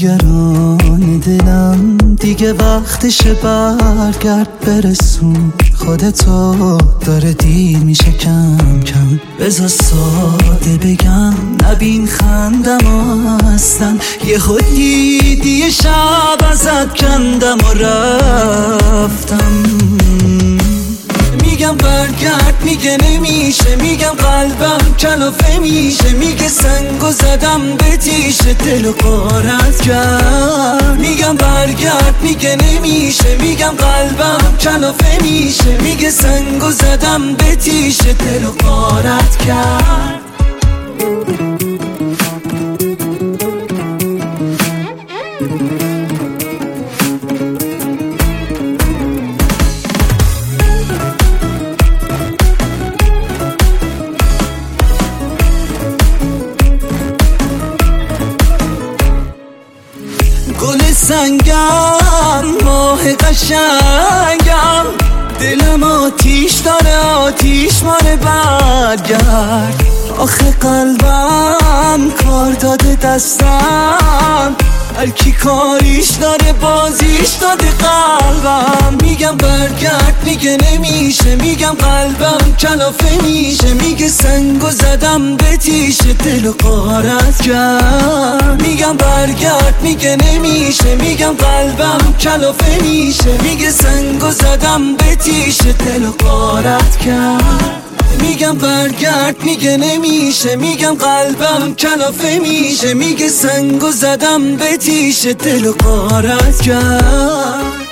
نگران دلم، دیگه وقتشه برگرد برسون خودتو، داره دیر میشه کم کم. بذار ساده بگم نبین خندم هستن، یه خودی یه شب ازت کندم و رفتم. میگم برگرد میگه نمیشه، میگم قلبم کلافه میشه، میگه سنگو زدم به تیشه دلو غارت کرد. میگم برگرد میگه نمیشه، میگم قلبم کلافه میشه، میگه سنگو زدم به تیشه دلو غارت کرد. گل سنگم ماه قشنگم، دلم آتیش داره آتیش ماره برگرد. آخه قلبم کار داده دستم، هر کی کاریش داره بازیش داده قلبم. میگم برگرد میگه نمیشه، میگم قلبم کلافه میشه، میگه سنگو زدم به تیشه دلو غارت کرد. میگم برگرد میگه نمیشه، میگم قلبم کلافه میشه، میگه سنگو زدم به تیشه دلو غارت کرد. میگم برگرد میگه نمیشه، میگم قلبم کلافه میشه، میگه سنگو زدم به تیشه دلو غارت کرد.